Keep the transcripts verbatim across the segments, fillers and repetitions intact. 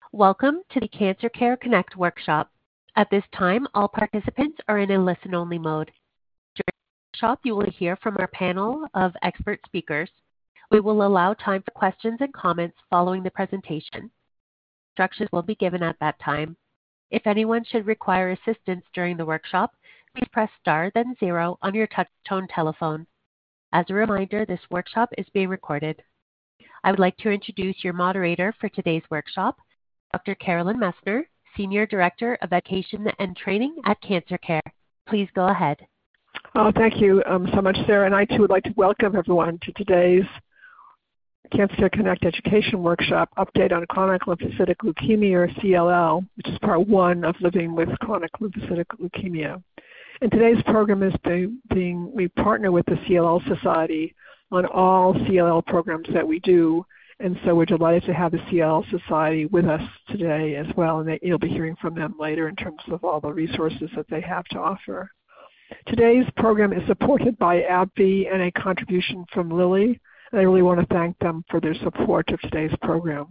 Welcome to the Cancer Care Connect workshop. At this time, all participants are in a listen-only mode. During the workshop, you will hear from our panel of expert speakers. We will allow time for questions and comments following the presentation. Instructions will be given at that time. If anyone should require assistance during the workshop, please press star then zero on your touch-tone telephone. As a reminder, this workshop is being recorded. I would like to introduce your moderator for today's workshop, Doctor Carolyn Messner, Senior Director of Education and Training at Cancer Care. Please go ahead. Oh, thank you um, so much, Sarah. And I, too, would like to welcome everyone to today's Cancer Care Connect Education Workshop, Update on Chronic Lymphocytic Leukemia, or C L L, which is part one of Living with Chronic Lymphocytic Leukemia. And today's program is being, being we partner with the C L L Society on all C L L programs that we do. And so we're delighted to have the C L L Society with us today as well, and they, you'll be hearing from them later in terms of all the resources that they have to offer. Today's program is supported by AbbVie and a contribution from Lilly, and I really want to thank them for their support of today's program.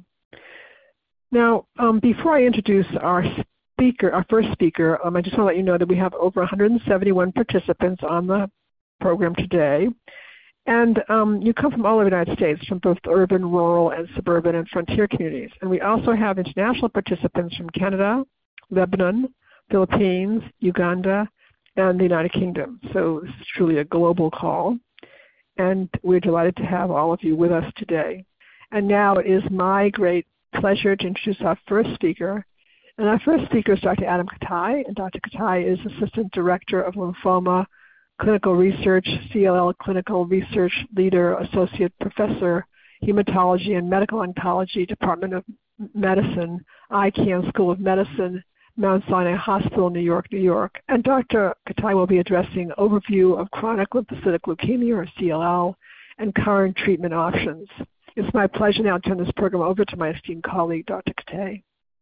Now, um, before I introduce our speaker, our first speaker, um, I just want to let you know that we have over one hundred seventy-one participants on the program today. And um, you come from all over the United States, from both urban, rural, and suburban and frontier communities. And we also have international participants from Canada, Lebanon, Philippines, Uganda, and the United Kingdom. So this is truly a global call. And we're delighted to have all of you with us today. And now it is my great pleasure to introduce our first speaker. And our first speaker is Doctor Adam Katai. And Doctor Katai is Assistant Director of Lymphoma Clinical Research, C L L Clinical Research Leader, Associate Professor, Hematology and Medical Oncology, Department of Medicine, Icahn School of Medicine, Mount Sinai Hospital, New York, New York. And Doctor Katai will be addressing overview of chronic lymphocytic leukemia, or C L L, and current treatment options. It's my pleasure now to turn this program over to my esteemed colleague, Doctor Katai.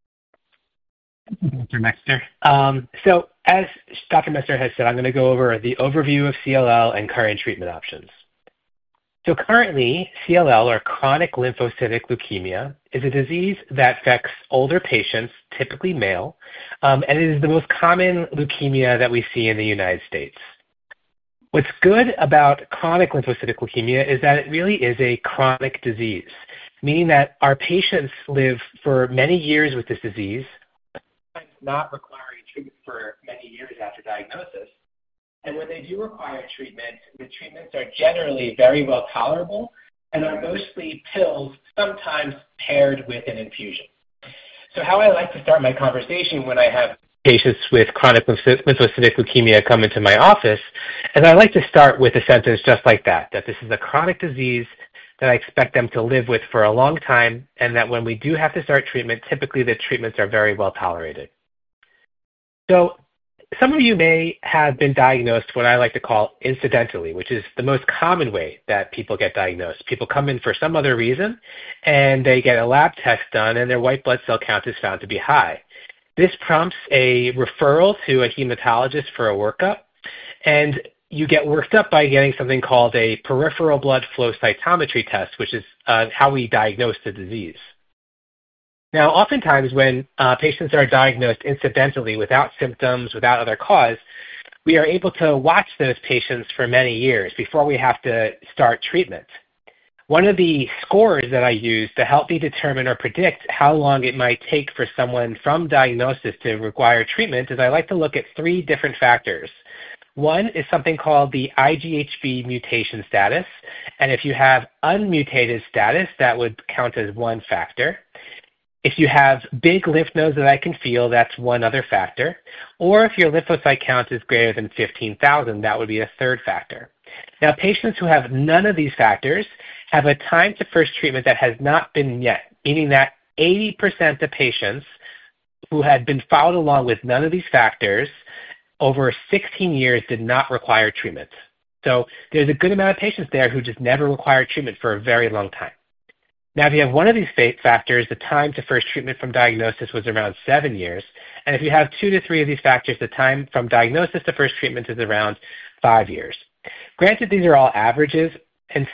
Doctor Messner. Um, so as Doctor Messner has said, I'm going to go over the overview of C L L and current treatment options. So currently, C L L, or chronic lymphocytic leukemia, is a disease that affects older patients, typically male, um, and it is the most common leukemia that we see in the United States. What's good about chronic lymphocytic leukemia is that it really is a chronic disease, meaning that our patients live for many years with this disease, not requiring treatment for many years after diagnosis. And when they do require treatment, the treatments are generally very well tolerable and are mostly pills, sometimes paired with an infusion. So how I like to start my conversation when I have patients with chronic lymphocytic leukemia come into my office is I like to start with a sentence just like that, that this is a chronic disease that I expect them to live with for a long time, and that when we do have to start treatment, typically the treatments are very well tolerated. So some of you may have been diagnosed what I like to call incidentally, which is the most common way that people get diagnosed. People come in for some other reason, and they get a lab test done, and their white blood cell count is found to be high. This prompts a referral to a hematologist for a workup, and you get worked up by getting something called a peripheral blood flow cytometry test, which is uh, how we diagnose the disease. Now, oftentimes when uh, patients are diagnosed incidentally without symptoms, without other cause, we are able to watch those patients for many years before we have to start treatment. One of the scores that I use to help me determine or predict how long it might take for someone from diagnosis to require treatment is I like to look at three different factors. One is something called the I G H V mutation status, and if you have unmutated status, that would count as one factor. If you have big lymph nodes that I can feel, that's one other factor. Or if your lymphocyte count is greater than fifteen thousand, that would be a third factor. Now, patients who have none of these factors have a time to first treatment that has not been yet, meaning that eighty percent of patients who had been followed along with none of these factors over sixteen years did not require treatment. So there's a good amount of patients there who just never required treatment for a very long time. Now, if you have one of these factors, the time to first treatment from diagnosis was around seven years. And if you have two to three of these factors, the time from diagnosis to first treatment is around five years. Granted, these are all averages, and so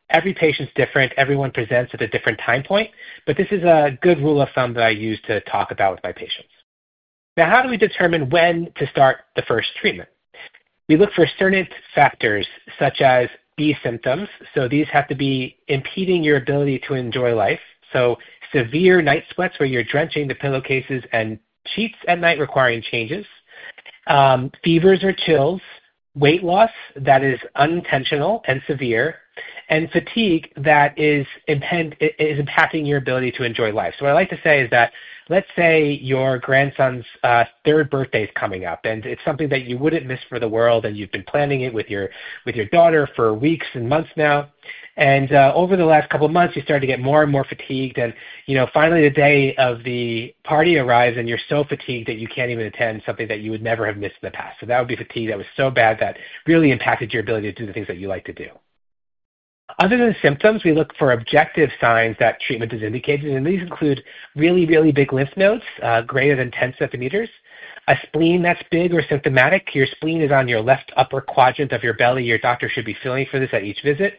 Every patient's different. Everyone presents at a different time point, but this is a good rule of thumb that I use to talk about with my patients. Now, how do we determine when to start the first treatment? We look for certain factors such as B symptoms. So these have to be impeding your ability to enjoy life. So severe night sweats where you're drenching the pillowcases and sheets at night requiring changes. Um, fevers or chills, weight loss that is unintentional and severe, and fatigue that is, impend- is impacting your ability to enjoy life. So what I like to say is that, let's say your grandson's uh, third birthday is coming up, and it's something that you wouldn't miss for the world, and you've been planning it with your with your daughter for weeks and months now. And uh, over the last couple of months, you start to get more and more fatigued, and you know, finally the day of the party arrives, and you're so fatigued that you can't even attend something that you would never have missed in the past. So that would be fatigue that was so bad that really impacted your ability to do the things that you like to do. Other than symptoms, we look for objective signs that treatment is indicated, and these include really, really big lymph nodes, uh, greater than ten centimeters, a spleen that's big or symptomatic. Your spleen is on your left upper quadrant of your belly. Your doctor should be feeling for this at each visit.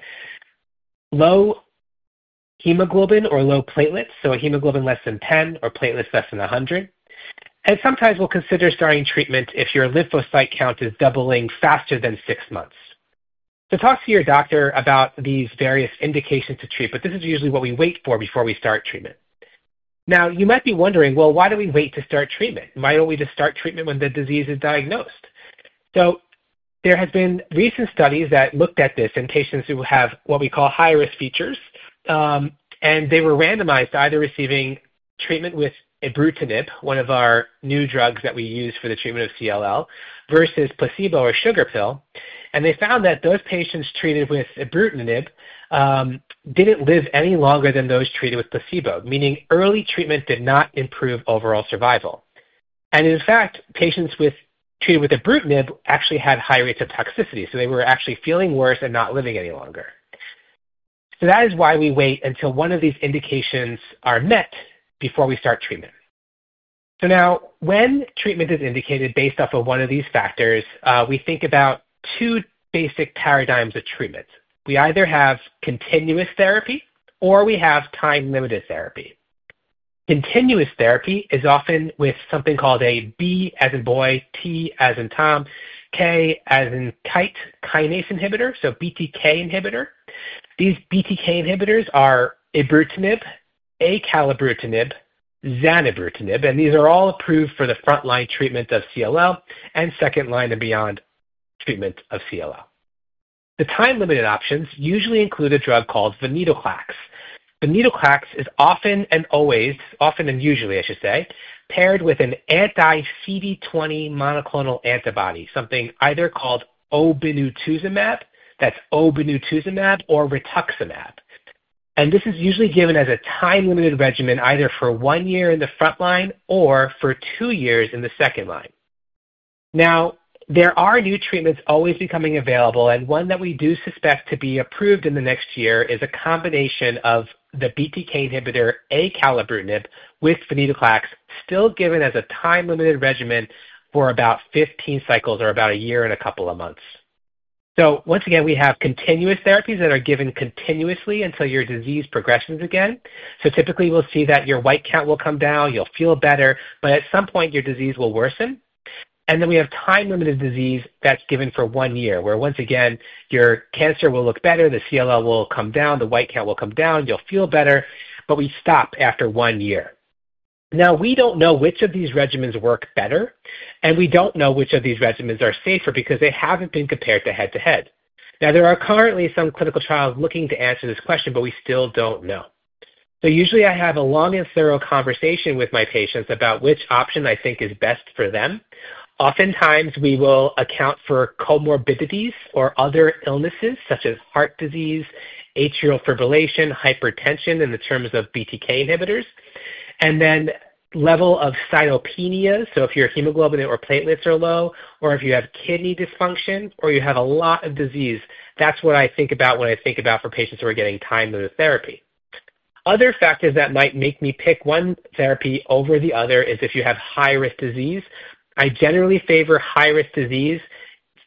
Low hemoglobin or low platelets, so a hemoglobin less than ten or platelets less than one hundred. And sometimes we'll consider starting treatment if your lymphocyte count is doubling faster than six months. So talk to your doctor about these various indications to treat, but this is usually what we wait for before we start treatment. Now, you might be wondering, well, why do we wait to start treatment? Why don't we just start treatment when the disease is diagnosed? So there has been recent studies that looked at this in patients who have what we call high-risk features, um, and they were randomized to either receiving treatment with ibrutinib, one of our new drugs that we use for the treatment of C L L, versus placebo or sugar pill. And they found that those patients treated with ibrutinib um, didn't live any longer than those treated with placebo, meaning early treatment did not improve overall survival. And in fact, patients with treated with ibrutinib actually had high rates of toxicity, so they were actually feeling worse and not living any longer. So that is why we wait until one of these indications are met before we start treatment. So now, when treatment is indicated based off of one of these factors, uh, we think about two basic paradigms of treatment. We either have continuous therapy or we have time-limited therapy. Continuous therapy is often with something called a B as in boy, T as in Tom, K as in kite kinase inhibitor, so B T K inhibitor. These B T K inhibitors are ibrutinib, acalabrutinib, zanubrutinib, and these are all approved for the frontline treatment of C L L and second line and beyond treatment of C L L. The time-limited options usually include a drug called venetoclax. Venetoclax is often and always, often and usually I should say, paired with an anti-C D twenty monoclonal antibody, something either called obinutuzumab, that's obinutuzumab, or rituximab. And this is usually given as a time-limited regimen either for one year in the front line or for two years in the second line. Now, there are new treatments always becoming available, and one that we do suspect to be approved in the next year is a combination of the B T K inhibitor acalabrutinib with venetoclax, still given as a time-limited regimen for about fifteen cycles or about a year and a couple of months. So once again, we have continuous therapies that are given continuously until your disease progresses again. So typically we'll see that your white count will come down, you'll feel better, but at some point your disease will worsen. And then we have time-limited disease that's given for one year, where once again, your cancer will look better, the C L L will come down, the white count will come down, you'll feel better, but we stop after one year. Now, we don't know which of these regimens work better, and we don't know which of these regimens are safer because they haven't been compared to head-to-head. Now, there are currently some clinical trials looking to answer this question, but we still don't know. So usually I have a long and thorough conversation with my patients about which option I think is best for them. Oftentimes, we will account for comorbidities or other illnesses such as heart disease, atrial fibrillation, hypertension in the terms of B T K inhibitors, and then level of cytopenia, so if your hemoglobin or platelets are low, or if you have kidney dysfunction, or you have a lot of disease, that's what I think about when I think about for patients who are getting time-limited therapy. Other factors that might make me pick one therapy over the other is if you have high-risk disease. I generally favor high-risk disease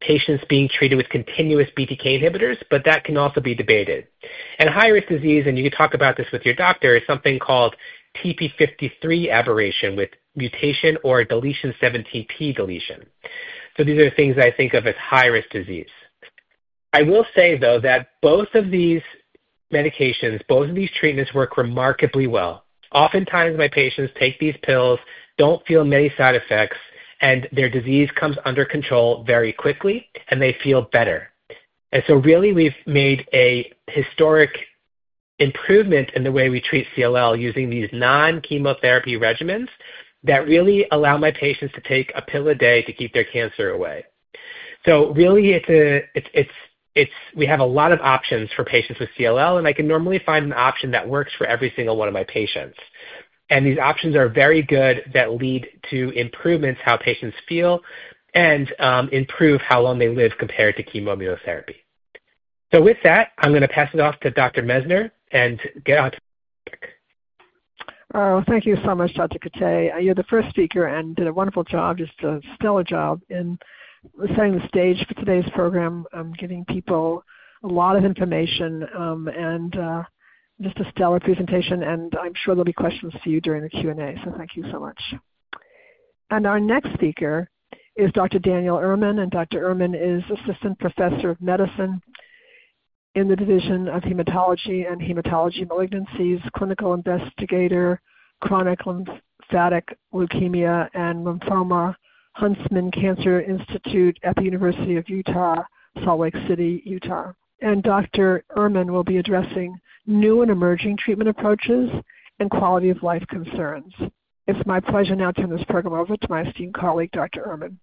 patients being treated with continuous B T K inhibitors, but that can also be debated. And high-risk disease, and you can talk about this with your doctor, is something called T P fifty-three aberration with mutation or deletion seventeen p deletion. So these are things I think of as high-risk disease. I will say, though, that both of these medications, both of these treatments work remarkably well. Oftentimes, my patients take these pills, don't feel many side effects, and their disease comes under control very quickly, and they feel better. And so really, we've made a historic improvement in the way we treat C L L using these non-chemotherapy regimens that really allow my patients to take a pill a day to keep their cancer away. So really, it's a, it's, it's, it's, we have a lot of options for patients with C L L, and I can normally find an option that works for every single one of my patients. And these options are very good that lead to improvements how patients feel and um, improve how long they live compared to chemoimmunotherapy. So with that, I'm going to pass it off to Doctor Messner and get on to the topic. Oh, thank you so much, Doctor Kate. You're the first speaker and did a wonderful job, just a stellar job in setting the stage for today's program, um, giving people a lot of information um, and uh, just a stellar presentation, and I'm sure there'll be questions for you during the Q and A, so thank you so much. And our next speaker is Doctor Daniel Ehrman, and Doctor Ehrman is Assistant Professor of Medicine in the Division of Hematology and Hematology Malignancies, Clinical Investigator, Chronic Lymphatic Leukemia and Lymphoma, Huntsman Cancer Institute at the University of Utah, Salt Lake City, Utah. And Doctor Ehrman will be addressing new and emerging treatment approaches and quality of life concerns. It's my pleasure now to turn this program over to my esteemed colleague, Doctor Ehrman.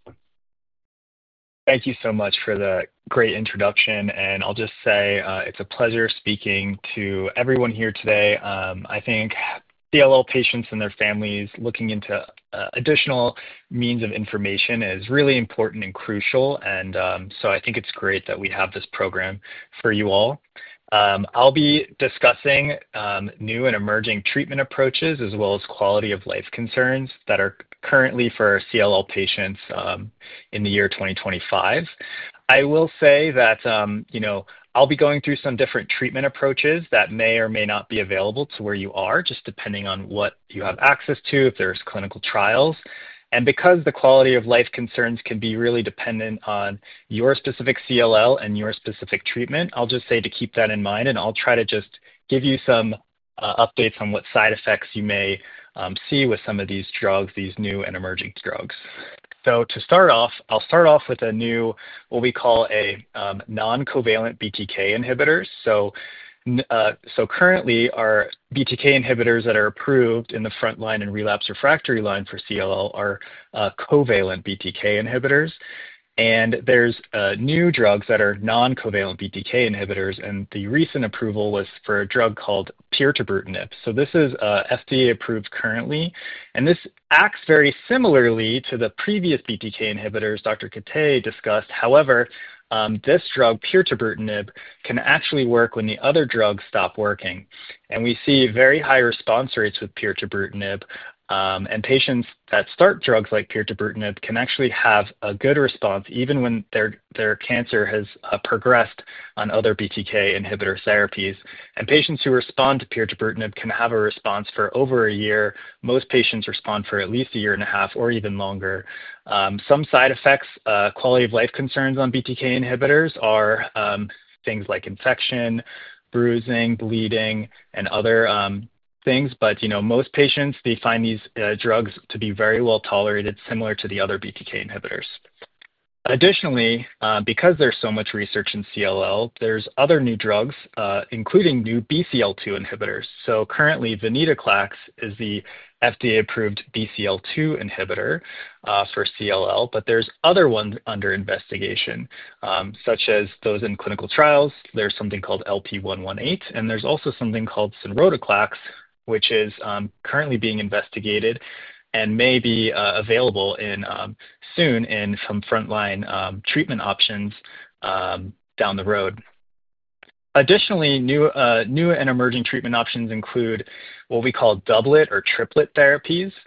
Thank you so much for the great introduction, and I'll just say uh, it's a pleasure speaking to everyone here today. Um, I think C L L patients and their families looking into uh, additional means of information is really important and crucial, and um, so I think it's great that we have this program for you all. Um, I'll be discussing um, new and emerging treatment approaches as well as quality of life concerns that are currently for C L L patients um, in the year twenty twenty-five. I will say that, um, you know, I'll be going through some different treatment approaches that may or may not be available to where you are, just depending on what you have access to, if there's clinical trials. And because the quality of life concerns can be really dependent on your specific C L L and your specific treatment, I'll just say to keep that in mind, and I'll try to just give you some uh, updates on what side effects you may um, see with some of these drugs, these new and emerging drugs. So to start off, I'll start off with a new, what we call a um, non-covalent B T K inhibitors. So Uh, so currently, our B T K inhibitors that are approved in the frontline and relapse refractory line for C L L are uh, covalent B T K inhibitors. And there's uh, new drugs that are non-covalent B T K inhibitors, and the recent approval was for a drug called pirtobrutinib. So this is uh, F D A approved currently, and this acts very similarly to the previous B T K inhibitors Doctor Kate discussed. However, Um, this drug, pirtobrutinib, can actually work when the other drugs stop working. And we see very high response rates with pirtobrutinib. Um, and patients that start drugs like pirtobrutinib can actually have a good response even when their, their cancer has uh, progressed on other B T K inhibitor therapies. And patients who respond to pirtobrutinib can have a response for over a year. Most patients respond for at least a year and a half or even longer. Um, some side effects, uh, quality of life concerns on B T K inhibitors are um, things like infection, bruising, bleeding, and other um, things. But, you know, most patients, they find these uh, drugs to be very well tolerated, similar to the other B T K inhibitors. Additionally, uh, because there's so much research in C L L, there's other new drugs, uh, including new B C L two inhibitors. So currently, venetoclax is the F D A-approved B C L two inhibitor uh, for C L L, but there's other ones under investigation, um, such as those in clinical trials. There's something called L P one eighteen, and there's also something called sonrotoclax, which is um, currently being investigated and may be uh, available in um, soon in some frontline um, treatment options um, down the road. Additionally, new, uh, new and emerging treatment options include what we call doublet or triplet therapies.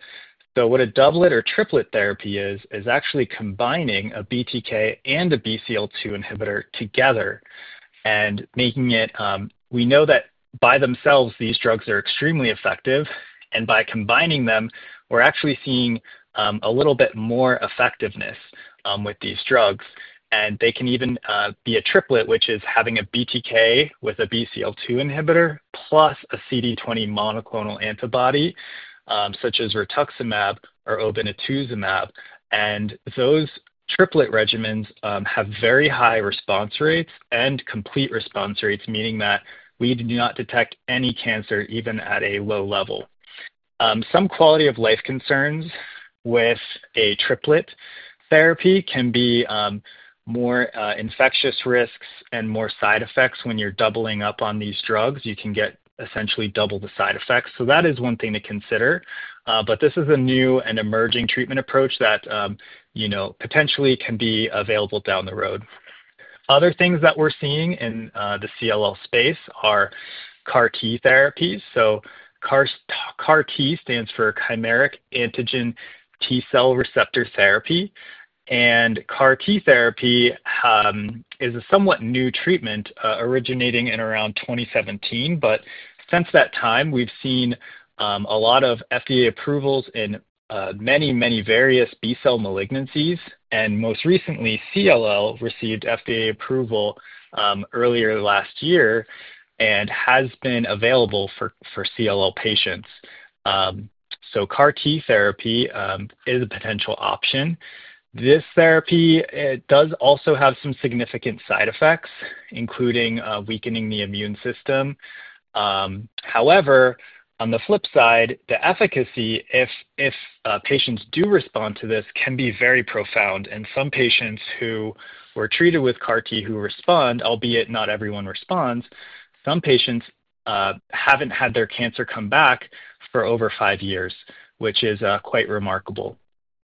So what a doublet or triplet therapy is, is actually combining a B T K and a B C L two inhibitor together and making it, um, we know that by themselves, these drugs are extremely effective. And by combining them, we're actually seeing um, a little bit more effectiveness um, with these drugs. And they can even uh, be a triplet, which is having a B T K with a B C L two inhibitor plus a C D twenty monoclonal antibody, um, such as rituximab or obinutuzumab. And those triplet regimens um, have very high response rates and complete response rates, meaning that we do not detect any cancer even at a low level. Um, some quality of life concerns with a triplet therapy can be um, more uh, infectious risks and more side effects. When you're doubling up on these drugs, you can get essentially double the side effects. So that is one thing to consider. Uh, but this is a new and emerging treatment approach that um, you know, potentially can be available down the road. Other things that we're seeing in uh, the C L L space are C A R T therapies. So C A R T stands for chimeric antigen T-cell receptor therapy. And C A R T therapy um, is a somewhat new treatment uh, originating in around twenty seventeen. But since that time, we've seen um, a lot of F D A approvals in uh, many, many various B-cell malignancies. And most recently, C L L received F D A approval um, earlier last year and has been available for, for C L L patients. Um, so C A R T therapy um, is a potential option. This therapy it does also have some significant side effects, including uh, weakening the immune system. Um, however, on the flip side, the efficacy, if, if uh, patients do respond to this, can be very profound. And some patients who were treated with C A R T who respond, albeit not everyone responds, some patients uh, haven't had their cancer come back for over five years, which is uh, quite remarkable.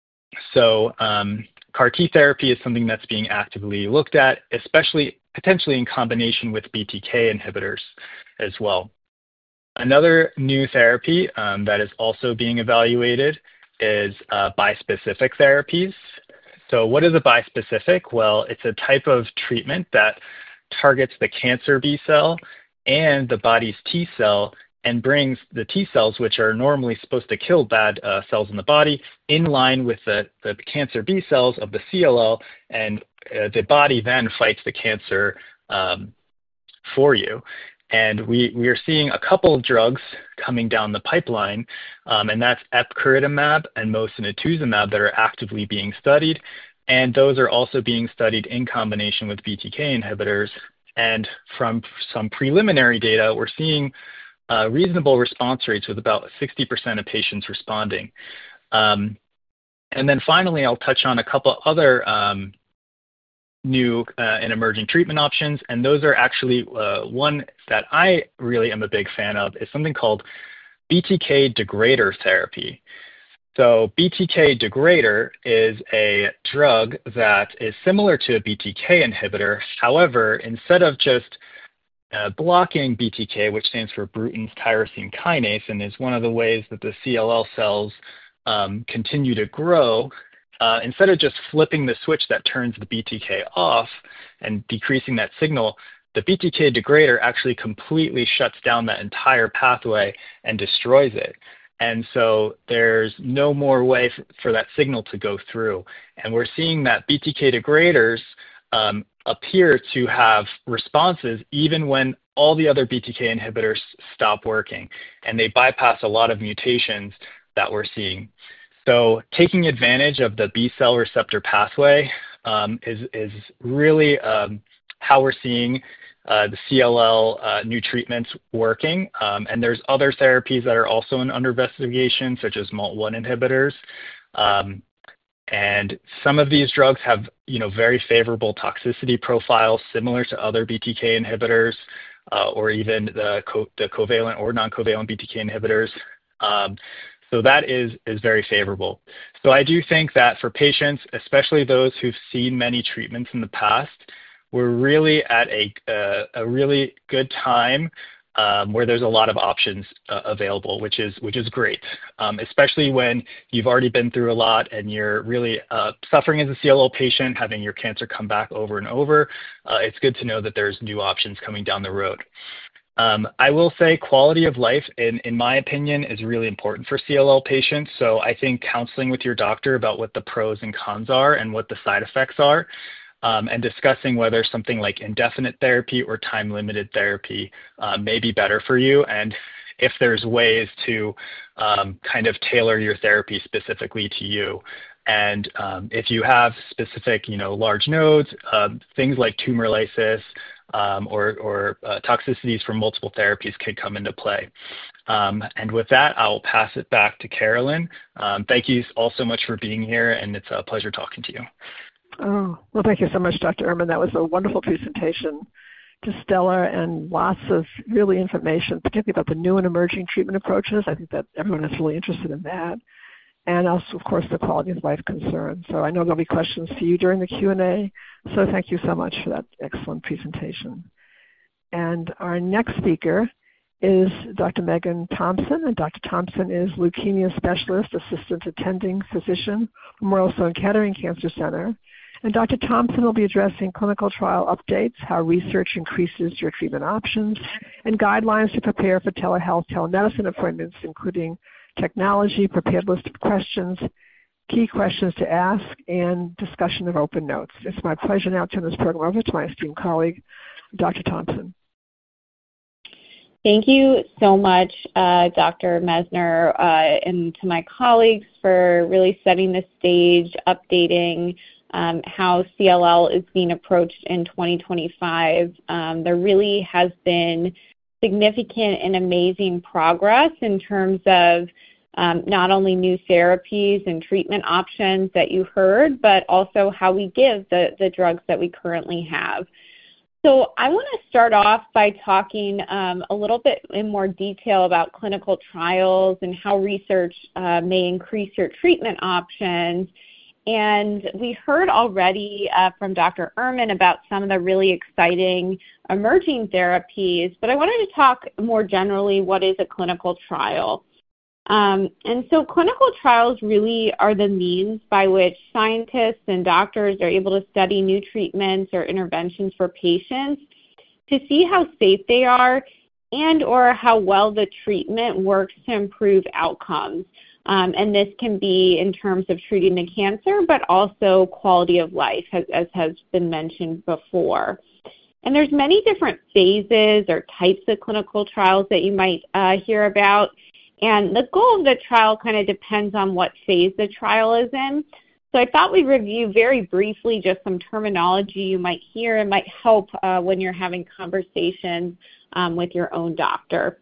So um, C A R T therapy is something that's being actively looked at, especially potentially in combination with B T K inhibitors as well. Another new therapy um, that is also being evaluated is uh, bispecific therapies. So what is a bispecific? Well, it's a type of treatment that targets the cancer B cell and the body's T cell and brings the T cells, which are normally supposed to kill bad uh, cells in the body, in line with the, the cancer B cells of the C L L, and uh, the body then fights the cancer um, for you. And we, we are seeing a couple of drugs coming down the pipeline, um, and that's epcoritamab and mosunetuzumab that are actively being studied. And those are also being studied in combination with B T K inhibitors. And from some preliminary data, we're seeing uh, reasonable response rates with about sixty percent of patients responding. Um, and then finally, I'll touch on a couple other um, new uh, and emerging treatment options. And those are actually uh, one that I really am a big fan of is something called B T K degrader therapy. So B T K degrader is a drug that is similar to a B T K inhibitor. However, instead of just uh, blocking B T K, which stands for Bruton's tyrosine kinase, and is one of the ways that the C L L cells um, continue to grow, uh, instead of just flipping the switch that turns the B T K off and decreasing that signal, the B T K degrader actually completely shuts down that entire pathway and destroys it. And so there's no more way for, for that signal to go through. And we're seeing that B T K degraders um, appear to have responses even when all the other B T K inhibitors stop working, and they bypass a lot of mutations that we're seeing. So taking advantage of the B cell receptor pathway um, is, is really um, how we're seeing Uh, the C L L uh, new treatments working. Um, and there's other therapies that are also in under investigation, such as M A L T one inhibitors. Um, and some of these drugs have, you know, very favorable toxicity profiles similar to other B T K inhibitors uh, or even the, co the covalent or non-covalent B T K inhibitors. Um, so that is, is very favorable. So I do think that for patients, especially those who've seen many treatments in the past, we're really at a, uh, a really good time um, where there's a lot of options uh, available, which is which is great, um, especially when you've already been through a lot and you're really uh, suffering as a C L L patient, having your cancer come back over and over. Uh, it's good to know that there's new options coming down the road. Um, I will say quality of life, in, in my opinion, is really important for C L L patients. So I think counseling with your doctor about what the pros and cons are and what the side effects are, um, and discussing whether something like indefinite therapy or time-limited therapy uh, may be better for you, and if there's ways to um, kind of tailor your therapy specifically to you. And um, if you have specific, you know, large nodes, uh, things like tumor lysis, Um, or, or uh, toxicities from multiple therapies can come into play. Um, and with that, I'll pass it back to Carolyn. Um, thank you all so much for being here, and it's a pleasure talking to you. Oh, well, thank you so much, Doctor Ehrman. That was a wonderful presentation, just stellar, and lots of really information, particularly about the new and emerging treatment approaches. I think that everyone is really interested in that. And also, of course, the quality of life concerns. So I know there'll be questions to you during the Q and A. So thank you so much for that excellent presentation. And our next speaker is Doctor Megan Thompson. And Doctor Thompson is leukemia specialist, assistant attending physician, Memorial Sloan Kettering Cancer Center. And Doctor Thompson will be addressing clinical trial updates, how research increases your treatment options, and guidelines to prepare for telehealth, telemedicine appointments, including technology, prepared list of questions, key questions to ask, and discussion of open notes. It's my pleasure now to turn this program over to my esteemed colleague, Doctor Thompson. Thank you so much, uh, Doctor Messner, uh, and to my colleagues for really setting the stage, updating um, how C L L is being approached in twenty twenty-five. Um, there really has been significant and amazing progress in terms of um, not only new therapies and treatment options that you heard, but also how we give the, the drugs that we currently have. So I want to start off by talking um, a little bit in more detail about clinical trials and how research uh, may increase your treatment options. And we heard already uh, from Doctor Ehrman about some of the really exciting emerging therapies, but I wanted to talk more generally, what is a clinical trial? Um, and so clinical trials really are the means by which scientists and doctors are able to study new treatments or interventions for patients to see how safe they are and or how well the treatment works to improve outcomes. Um, and this can be in terms of treating the cancer, but also quality of life, as, as has been mentioned before. And there's many different phases or types of clinical trials that you might uh, hear about. And the goal of the trial kind of depends on what phase the trial is in. So I thought we'd review very briefly just some terminology you might hear and might help uh, when you're having conversations um, with your own doctor.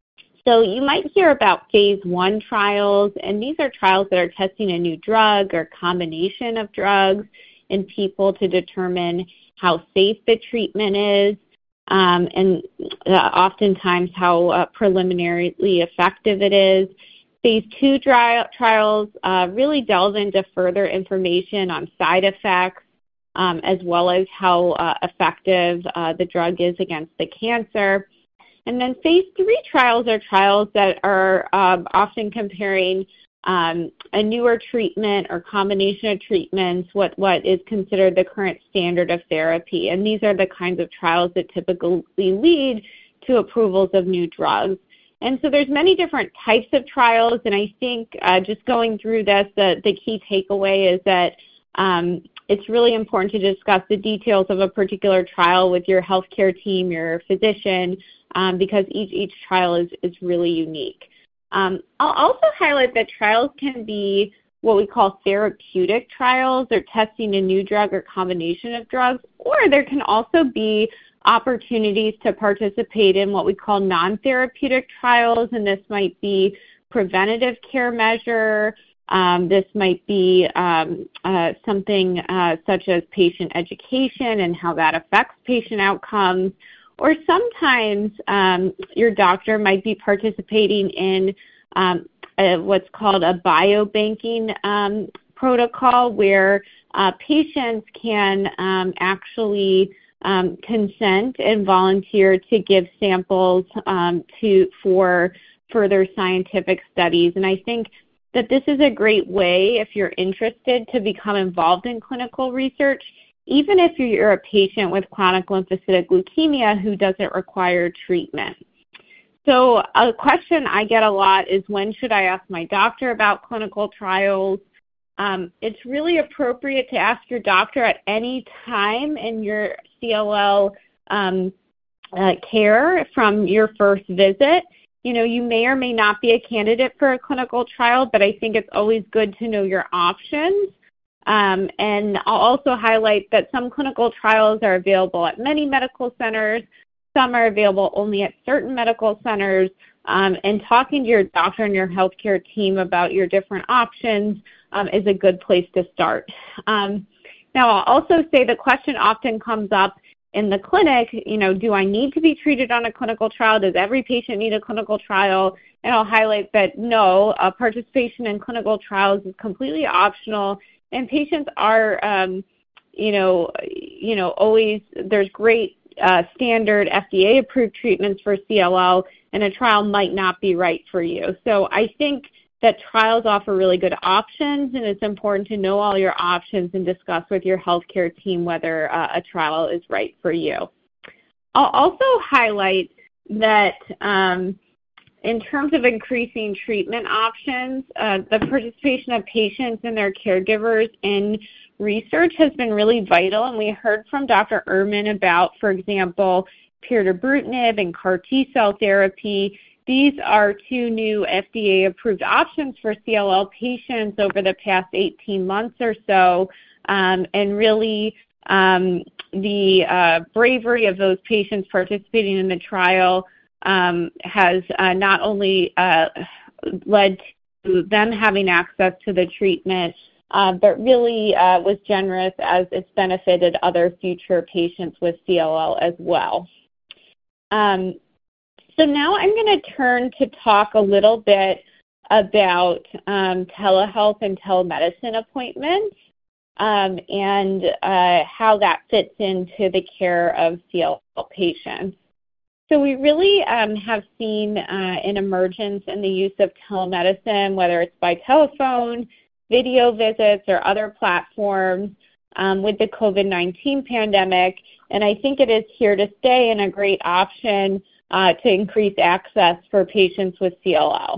So you might hear about phase one trials, and these are trials that are testing a new drug or combination of drugs in people to determine how safe the treatment is, um, and uh, oftentimes how uh, preliminarily effective it is. Phase two tri- trials uh, really delve into further information on side effects, um, as well as how uh, effective uh, the drug is against the cancer. And then phase three trials are trials that are um, often comparing um, a newer treatment or combination of treatments, what, what is considered the current standard of therapy. And these are the kinds of trials that typically lead to approvals of new drugs. And so there's many different types of trials, and I think uh, just going through this, the, the key takeaway is that um, it's really important to discuss the details of a particular trial with your healthcare team, your physician, um, because each, each trial is, is really unique. Um, I'll also highlight that trials can be what we call therapeutic trials, or testing a new drug or combination of drugs, or there can also be opportunities to participate in what we call non-therapeutic trials, and this might be preventative care measure. Um, this might be um, uh, something uh, such as patient education and how that affects patient outcomes. Or sometimes um, your doctor might be participating in um, a, what's called a biobanking um, protocol, where uh, patients can um, actually um, consent and volunteer to give samples um, to for further scientific studies. And I think that this is a great way, if you're interested, to become involved in clinical research, even if you're a patient with chronic lymphocytic leukemia who doesn't require treatment. So a question I get a lot is, when should I ask my doctor about clinical trials? Um, it's really appropriate to ask your doctor at any time in your C L L um, uh, care from your first visit. You know, you may or may not be a candidate for a clinical trial, but I think it's always good to know your options. Um, and I'll also highlight that some clinical trials are available at many medical centers. Some are available only at certain medical centers. Um, and talking to your doctor and your healthcare team about your different options um, is a good place to start. Um, now, I'll also say the question often comes up in the clinic, you know, do I need to be treated on a clinical trial? Does every patient need a clinical trial? And I'll highlight that no, uh, participation in clinical trials is completely optional, and patients are, um, you know, you know, always, there's great uh, standard F D A-approved treatments for C L L, and a trial might not be right for you. So I think that trials offer really good options, and it's important to know all your options and discuss with your healthcare team whether uh, a trial is right for you. I'll also highlight that um, in terms of increasing treatment options, uh, the participation of patients and their caregivers in research has been really vital, and we heard from Doctor Ehrman about, for example, pirtobrutinib and CAR T-cell therapy. These are two new F D A-approved options for C L L patients over the past eighteen months or so, um, and really um, the uh, bravery of those patients participating in the trial um, has uh, not only uh, led to them having access to the treatment, uh, but really uh, was generous as it's benefited other future patients with C L L as well. Um, So now I'm going to turn to talk a little bit about um, telehealth and telemedicine appointments um, and uh, how that fits into the care of C L L patients. So we really um, have seen uh, an emergence in the use of telemedicine, whether it's by telephone, video visits, or other platforms um, with the COVID nineteen pandemic. And I think it is here to stay and a great option Uh, to increase access for patients with C L L.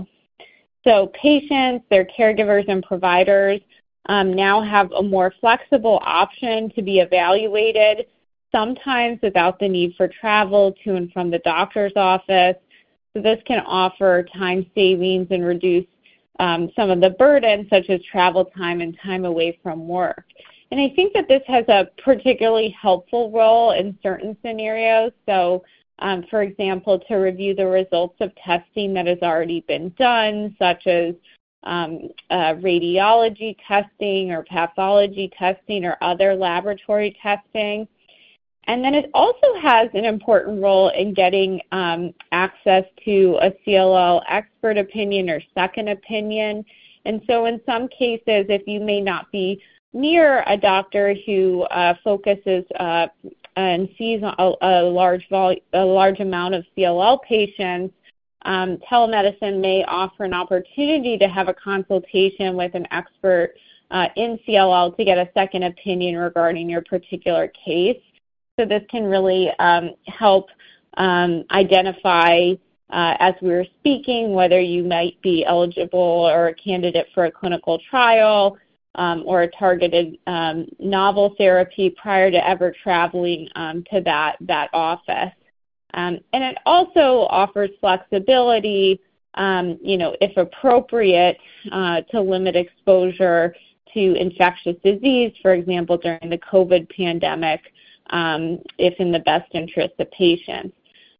So patients, their caregivers, and providers um, now have a more flexible option to be evaluated, sometimes without the need for travel to and from the doctor's office. So this can offer time savings and reduce um, some of the burden, such as travel time and time away from work. And I think that this has a particularly helpful role in certain scenarios. So Um, for example, to review the results of testing that has already been done, such as um, uh, radiology testing or pathology testing or other laboratory testing. And then it also has an important role in getting um, access to a C L L expert opinion or second opinion. And so in some cases, if you may not be near a doctor who uh, focuses uh, and sees a, a large vol- a large amount of C L L patients, um, telemedicine may offer an opportunity to have a consultation with an expert uh, in C L L to get a second opinion regarding your particular case. So this can really um, help um, identify, uh, as we were speaking, whether you might be eligible or a candidate for a clinical trial, Um, or a targeted um, novel therapy prior to ever traveling um, to that, that office. Um, and it also offers flexibility, um, you know, if appropriate, uh, to limit exposure to infectious disease, for example, during the COVID pandemic, um, if in the best interest of patients.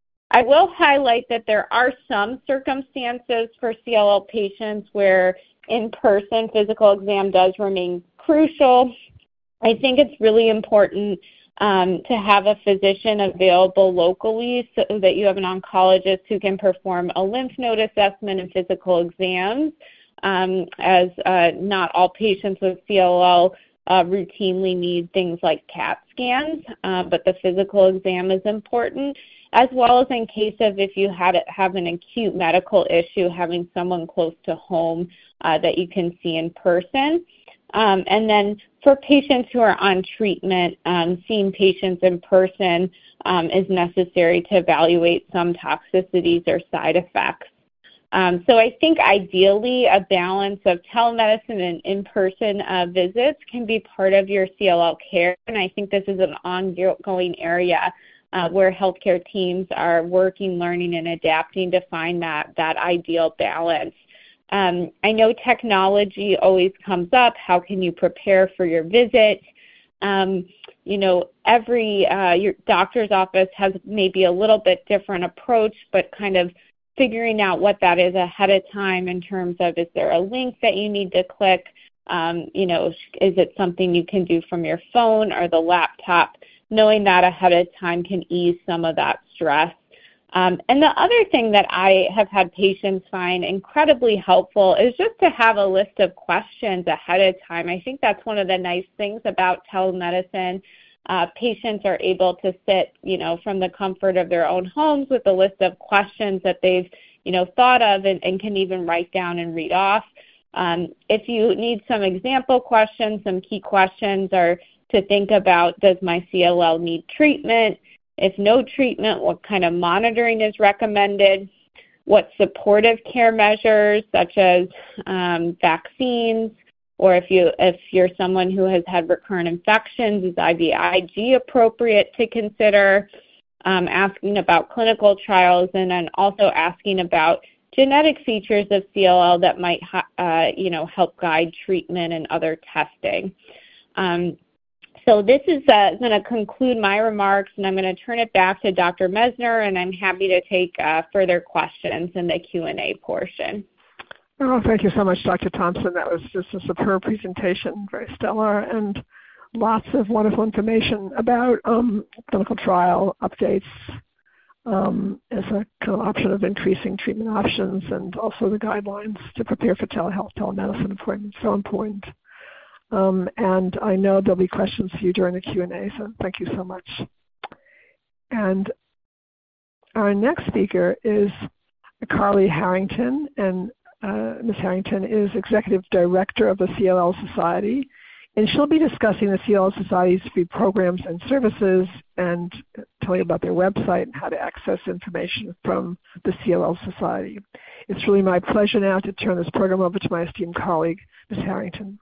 I will highlight that there are some circumstances for C L L patients where in-person physical exam does remain crucial. I think it's really important um, to have a physician available locally so that you have an oncologist who can perform a lymph node assessment and physical exams, um, as uh, not all patients with C L L uh, routinely need things like CAT scans, uh, but the physical exam is important, as well as in case of if you had have an acute medical issue, having someone close to home uh, that you can see in person. Um, and then for patients who are on treatment, um, seeing patients in person um, is necessary to evaluate some toxicities or side effects. Um, so I think ideally a balance of telemedicine and in-person uh, visits can be part of your C L L care, and I think this is an ongoing area uh, where healthcare teams are working, learning, and adapting to find that, that ideal balance. Um, I know technology always comes up. How can you prepare for your visit? Um, you know, every uh, your doctor's office has maybe a little bit different approach, but kind of figuring out what that is ahead of time in terms of, is there a link that you need to click? Um, you know, is it something you can do from your phone or the laptop? Knowing that ahead of time can ease some of that stress. Um, and the other thing that I have had patients find incredibly helpful is just to have a list of questions ahead of time. I think that's one of the nice things about telemedicine. Uh, patients are able to sit, you know, from the comfort of their own homes with a list of questions that they've, you know, thought of and, and can even write down and read off. Um, if you need some example questions, some key questions are to think about, does my C L L need treatment? If no treatment, what kind of monitoring is recommended? What supportive care measures, such as um, vaccines, or if, you, if you're someone who has had recurrent infections, is I V I G appropriate to consider? Um, asking about clinical trials, and then also asking about genetic features of C L L that might uh, you know, help guide treatment and other testing. Um, So this is uh, going to conclude my remarks, and I'm going to turn it back to Doctor Messner, and I'm happy to take uh, further questions in the Q and A portion. Oh, thank you so much, Doctor Thompson. That was just a superb presentation, very stellar, and lots of wonderful information about um, clinical trial updates um, as a kind of option of increasing treatment options, and also the guidelines to prepare for telehealth, telemedicine appointments. So important. Um, and I know there'll be questions for you during the Q and A, so thank you so much. And our next speaker is Carly Harrington, and uh, Miz Harrington is Executive Director of the C L L Society, and she'll be discussing the C L L Society's free programs and services and tell you about their website and how to access information from the C L L Society. It's really my pleasure now to turn this program over to my esteemed colleague, Miz Harrington.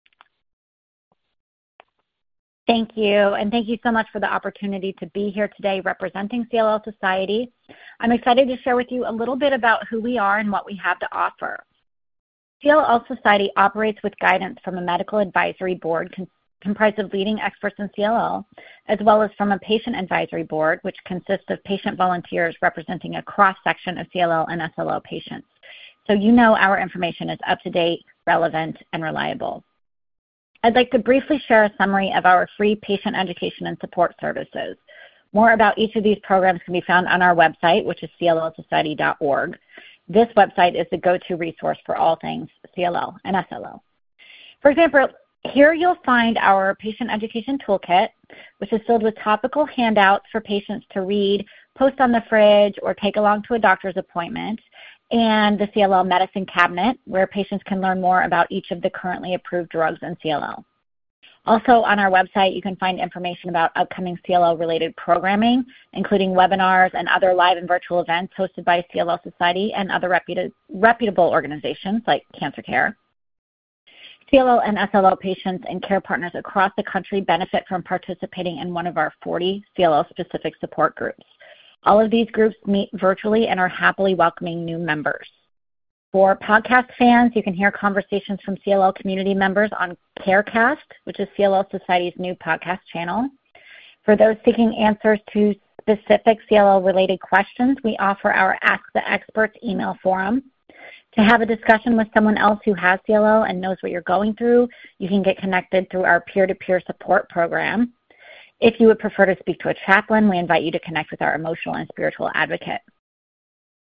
Thank you, and thank you so much for the opportunity to be here today representing C L L Society. I'm excited to share with you a little bit about who we are and what we have to offer. C L L Society operates with guidance from a medical advisory board con- comprised of leading experts in C L L, as well as from a patient advisory board, which consists of patient volunteers representing a cross-section of C L L and S L O patients. So you know our information is up-to-date, relevant, and reliable. I'd like to briefly share a summary of our free patient education and support services. More about each of these programs can be found on our website, which is C L L society dot org. This website is the go-to resource for all things C L L and S L O. For example, here you'll find our patient education toolkit, which is filled with topical handouts for patients to read, post on the fridge, or take along to a doctor's appointment, and the C L L medicine cabinet, where patients can learn more about each of the currently approved drugs in C L L. Also on our website, you can find information about upcoming C L L-related programming, including webinars and other live and virtual events hosted by C L L Society and other reputed, reputable organizations like Cancer Care. C L L and S L O patients and care partners across the country benefit from participating in one of our forty C L L-specific support groups. All of these groups meet virtually and are happily welcoming new members. For podcast fans, you can hear conversations from C L L community members on CareCast, which is C L L Society's new podcast channel. For those seeking answers to specific C L L-related questions, we offer our Ask the Experts email forum. To have a discussion with someone else who has C L L and knows what you're going through, you can get connected through our peer-to-peer support program. If you would prefer to speak to a chaplain, we invite you to connect with our emotional and spiritual advocate.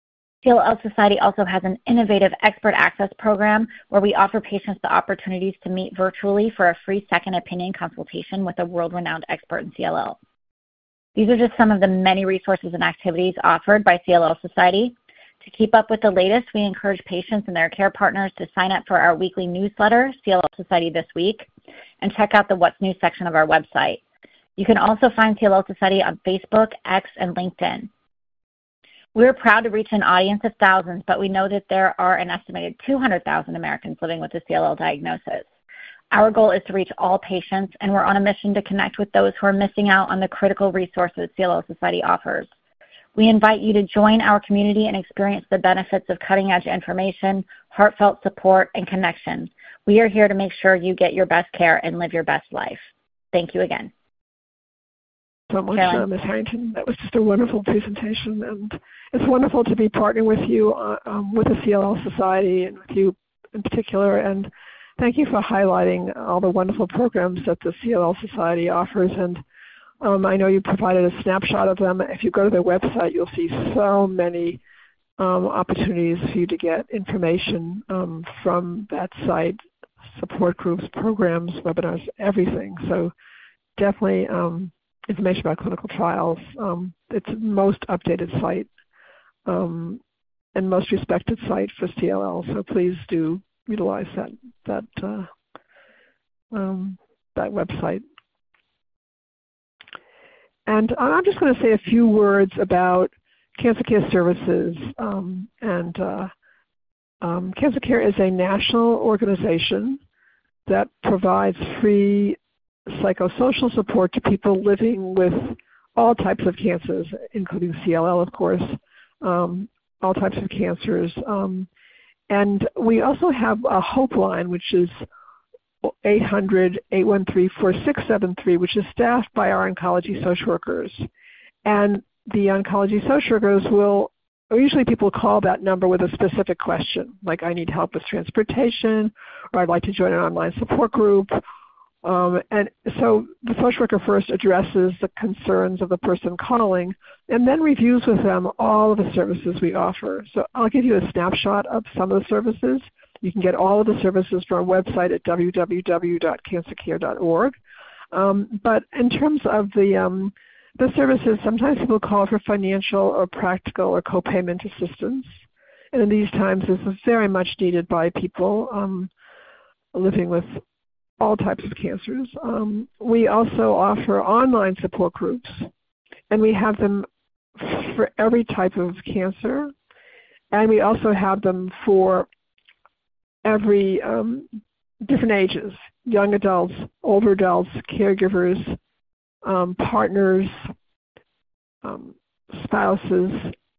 C L L Society also has an innovative expert access program where we offer patients the opportunities to meet virtually for a free second opinion consultation with a world-renowned expert in C L L. These are just some of the many resources and activities offered by C L L Society. To keep up with the latest, we encourage patients and their care partners to sign up for our weekly newsletter, C L L Society This Week, and check out the What's New section of our website. You can also find C L L Society on Facebook, X, and LinkedIn. We are proud to reach an audience of thousands, but we know that there are an estimated two hundred thousand Americans living with a C L L diagnosis. Our goal is to reach all patients, and we're on a mission to connect with those who are missing out on the critical resources C L L Society offers. We invite you to join our community and experience the benefits of cutting-edge information, heartfelt support, and connection. We are here to make sure you get your best care and live your best life. Thank you again. So much, uh, Miz Harrington. That was just a wonderful presentation, and it's wonderful to be partnering with you uh, um, with the C L L Society and with you in particular. And thank you for highlighting all the wonderful programs that the C L L Society offers. And um, I know you provided a snapshot of them. If you go to their website, you'll see so many um, opportunities for you to get information um, from that site, support groups, programs, webinars, everything. So definitely um, information about clinical trials. Um, it's the most updated site um, and most respected site for C L L. So please do utilize that that uh, um, that website. And I'm just going to say a few words about Cancer Care Services. Um, and uh, um, Cancer Care is a national organization that provides free psychosocial support to people living with all types of cancers, including C L L, of course, um, all types of cancers. Um, and we also have a Hope line, which is eight hundred, eight one three, four six seven three, which is staffed by our oncology social workers. And the oncology social workers will, or usually people call that number with a specific question, like I need help with transportation, or I'd like to join an online support group. Um, and so the social worker first addresses the concerns of the person calling and then reviews with them all of the services we offer. So I'll give you a snapshot of some of the services. You can get all of the services from our website at w w w dot cancer care dot org. Um, but in terms of the, um, the services, sometimes people call for financial or practical or co-payment assistance. And in these times, this is very much needed by people um, living with all types of cancers. Um, we also offer online support groups, and we have them for every type of cancer. And we also have them for every um, different ages, young adults, older adults, caregivers, um, partners, um, spouses,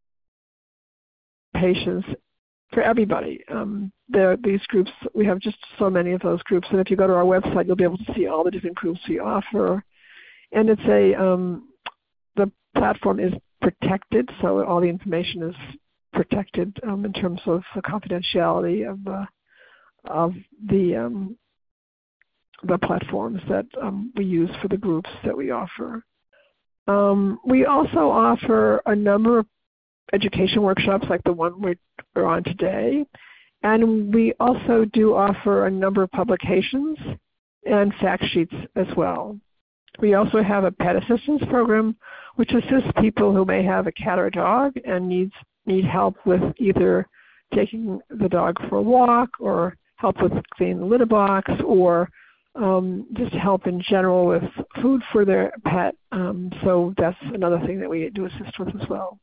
patients, for everybody. Um, there, these groups, we have just so many of those groups, and if you go to our website, you'll be able to see all the different groups we offer. And it's a, um, the platform is protected, so all the information is protected um, in terms of the confidentiality of uh, of the um, the platforms that um, we use for the groups that we offer. Um, we also offer a number of education workshops like the one we're on today, and we also do offer a number of publications and fact sheets as well. We also have a pet assistance program which assists people who may have a cat or a dog and needs need help with either taking the dog for a walk or help with cleaning the litter box, or um, just help in general with food for their pet. Um, so that's another thing that we do assist with as well.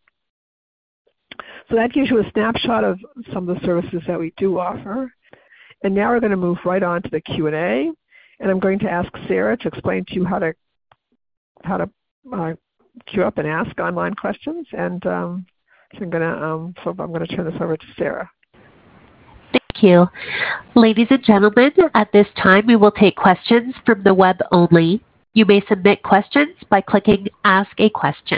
So that gives you a snapshot of some of the services that we do offer. And now we're going to move right on to the Q and A. And I'm going to ask Sarah to explain to you how to how to uh, queue up and ask online questions. And um, so I'm going to um, so I'm going to turn this over to Sarah. Thank you. Ladies and gentlemen, at this time we will take questions from the web only. You may submit questions by clicking Ask a Question.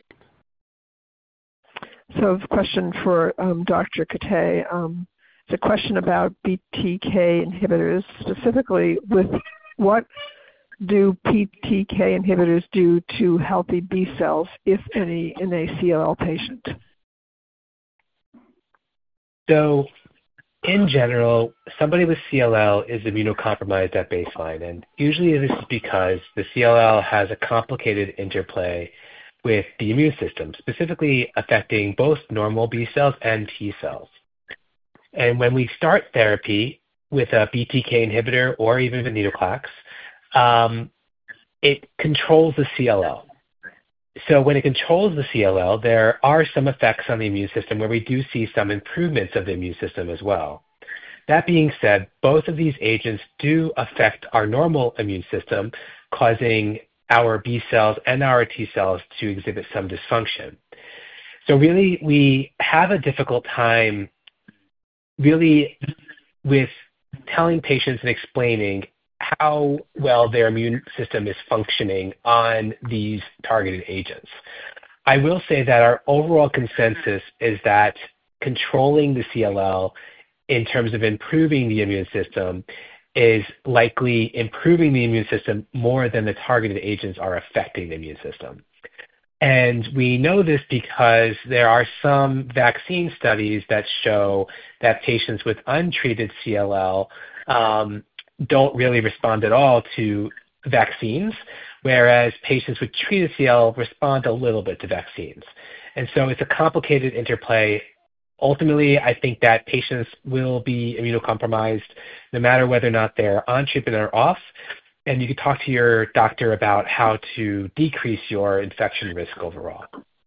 So a question for um, Doctor Kate. Um, it's a question about B T K inhibitors, specifically with what do P T K inhibitors do to healthy B cells, if any, in a C L L patient? So in general, somebody with C L L is immunocompromised at baseline, and usually this is because the C L L has a complicated interplay with the immune system, specifically affecting both normal B cells and T cells. And when we start therapy with a B T K inhibitor or even venetoclax, um, it controls the C L L. So when it controls the C L L, there are some effects on the immune system where we do see some improvements of the immune system as well. That being said, both of these agents do affect our normal immune system, causing our B cells and our T cells to exhibit some dysfunction. So really, we have a difficult time really with telling patients and explaining how well their immune system is functioning on these targeted agents. I will say that our overall consensus is that controlling the C L L in terms of improving the immune system is likely improving the immune system more than the targeted agents are affecting the immune system. And we know this because there are some vaccine studies that show that patients with untreated C L L um, don't really respond at all to vaccines, whereas patients with treated C L L respond a little bit to vaccines. And so it's a complicated interplay. Ultimately, I think that patients will be immunocompromised no matter whether or not they're on treatment or off. And you can talk to your doctor about how to decrease your infection risk overall.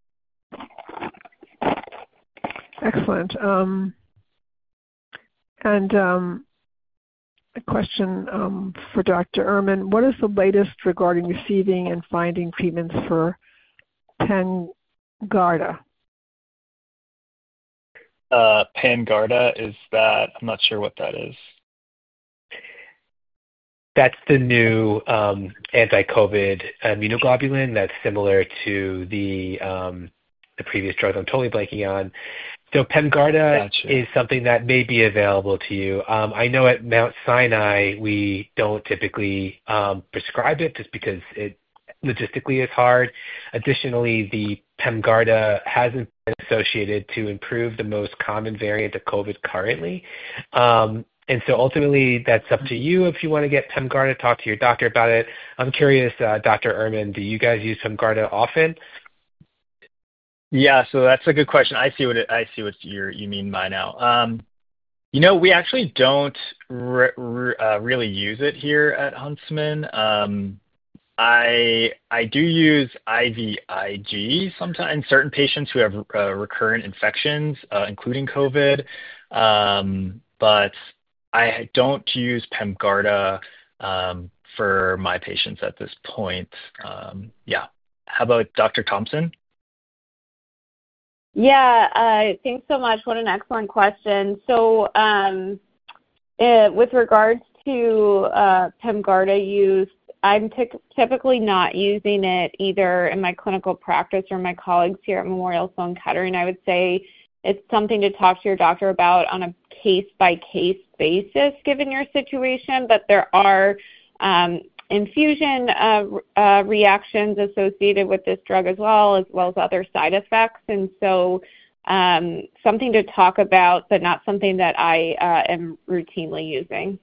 Excellent. Um, and um, a question um, for Doctor Ehrman. What is the latest regarding receiving and finding treatments for PEMGARDA? Uh, PEMGARDA, is that, I'm not sure what that is. That's the new um, anti-COVID immunoglobulin that's similar to the um, the previous drugs I'm totally blanking on. So PEMGARDA gotcha. Is something that may be available to you. Um, I know at Mount Sinai we don't typically um, prescribe it just because it logistically is hard. Additionally, the PEMGARDA hasn't been associated to improve the most common variant of COVID currently. Um, And so ultimately, that's up to you if you want to get PEMGARDA, talk to your doctor about it. I'm curious, uh, Doctor Ehrman, do you guys use PEMGARDA often? Yeah, so that's a good question. I see what it, I see what you're, you mean by now. Um, you know, we actually don't re, re, uh, really use it here at Huntsman. Um, I I do use I V I G sometimes in certain patients who have uh, recurrent infections, uh, including COVID, um, but I don't use PEMGARDA um, for my patients at this point. Um, yeah. How about Doctor Thompson? Yeah, uh, thanks so much. What an excellent question. So um, it, with regards to uh, PEMGARDA use, I'm t- typically not using it either in my clinical practice or my colleagues here at Memorial Sloan Kettering. I would say it's something to talk to your doctor about on a case-by-case basis, given your situation, but there are um, infusion uh, uh, reactions associated with this drug as well, as well as other side effects. And so um, something to talk about, but not something that I uh, am routinely using.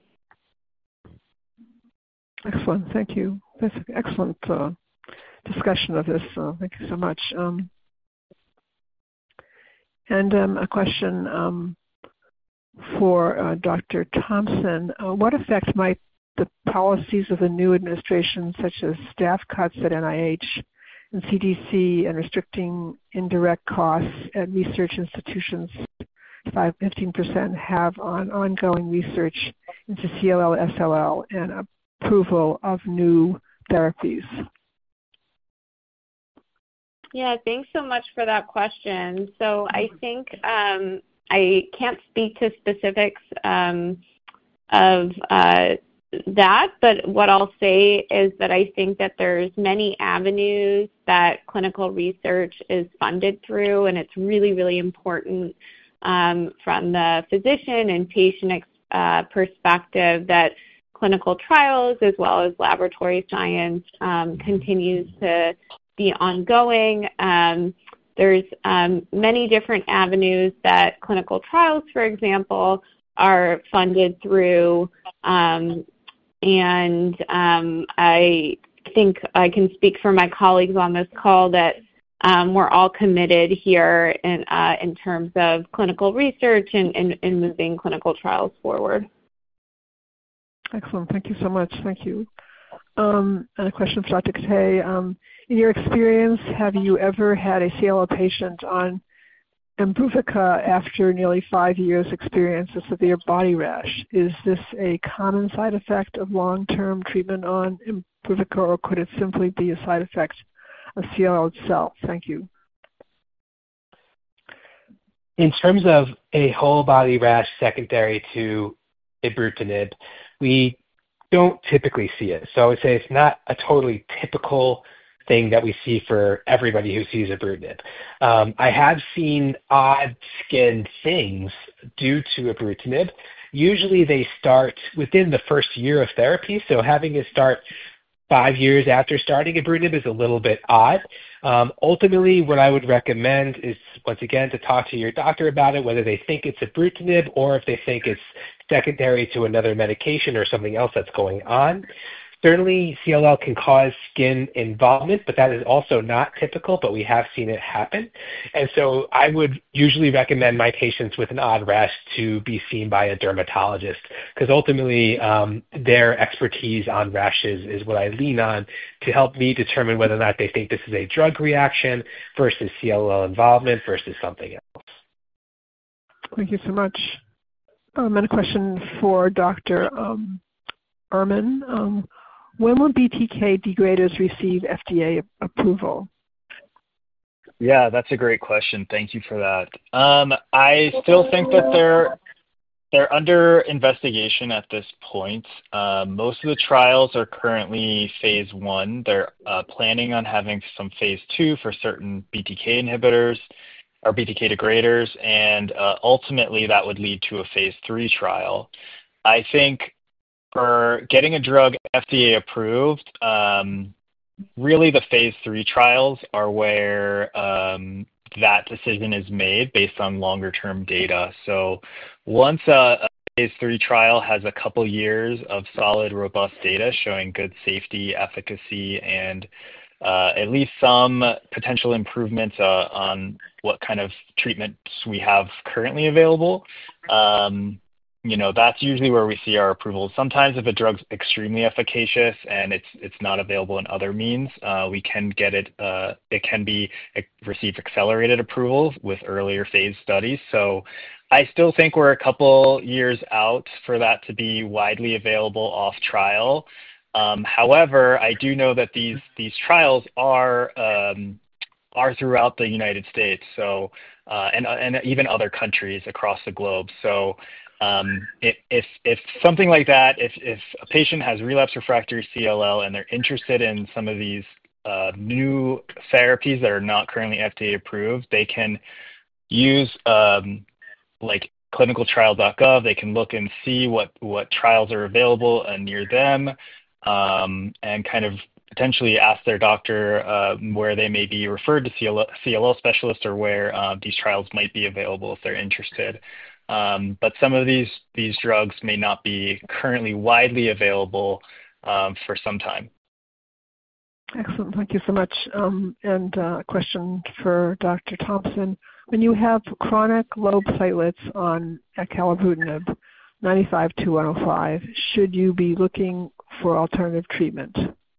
Excellent. Thank you. That's an excellent uh, discussion of this. Uh, thank you so much. Um, and um, a question um, for uh, Doctor Thompson. Uh, what effect might the policies of the new administration, such as staff cuts at N I H and C D C and restricting indirect costs at research institutions by fifteen percent, have on ongoing research into C L L, S L L, and approval of new therapies? Yeah, thanks so much for that question. So I think um, I can't speak to specifics um, of uh, that, but what I'll say is that I think that there's many avenues that clinical research is funded through, and it's really, really important um, from the physician and patient uh, perspective that clinical trials as well as laboratory science um, continues to be ongoing. Um, there's um, many different avenues that clinical trials, for example, are funded through, um, and um, I think I can speak for my colleagues on this call that um, we're all committed here in, uh, in terms of clinical research and, and, and moving clinical trials forward. Excellent. Thank you so much. Thank you. Um, and a question for Doctor Katay. Um, in your experience, have you ever had a C L L patient on Imbruvica after nearly five years experience of severe body rash? Is this a common side effect of long-term treatment on Imbruvica, or could it simply be a side effect of C L L itself? Thank you. In terms of a whole body rash secondary to ibrutinib, we don't typically see it. So I would say it's not a totally typical thing that we see for everybody who sees ibrutinib. Um, I have seen odd skin things due to ibrutinib. Usually they start within the first year of therapy, so having it start five years after starting ibrutinib is a little bit odd. Um, ultimately, what I would recommend is, once again, to talk to your doctor about it, whether they think it's ibrutinib or if they think it's secondary to another medication or something else that's going on. Certainly, C L L can cause skin involvement, but that is also not typical, but we have seen it happen. And so I would usually recommend my patients with an odd rash to be seen by a dermatologist, because ultimately um, their expertise on rashes is what I lean on to help me determine whether or not they think this is a drug reaction versus C L L involvement versus something else. Thank you so much. Um, and a question for Doctor Um, Ehrman. Um, When will B T K degraders receive F D A approval? Yeah, that's a great question. Thank you for that. Um, I still think that they're they're under investigation at this point. Uh, most of the trials are currently phase one. They're uh, planning on having some phase two for certain B T K inhibitors or B T K degraders, and uh, ultimately that would lead to a phase three trial. I think for getting a drug F D A approved, um, really the phase three trials are where um, that decision is made based on longer term data. So once a, a phase three trial has a couple years of solid, robust data showing good safety, efficacy, and uh, at least some potential improvements uh, on what kind of treatments we have currently available, um, you know, that's usually where we see our approvals. Sometimes if a drug's extremely efficacious and it's it's not available in other means, uh, we can get it, uh, it can be it receive accelerated approval with earlier phase studies. So I still think we're a couple years out for that to be widely available off trial. Um, however, I do know that these these trials are um, are throughout the United States, so uh, and and even other countries across the globe. So Um, if, if, if something like that, if, if a patient has relapse refractory C L L and they're interested in some of these uh, new therapies that are not currently F D A approved, they can use um, like clinical trial dot gov. They can look and see what, what trials are available uh, near them um, and kind of potentially ask their doctor uh, where they may be referred to C L L, C L L specialist or where uh, these trials might be available if they're interested. Um, but some of these these drugs may not be currently widely available um, for some time. Excellent. Thank you so much. Um, and uh, a question for Doctor Thompson. When you have chronic low platelets on acalabrutinib, ninety-five to one oh five, should you be looking for alternative treatment?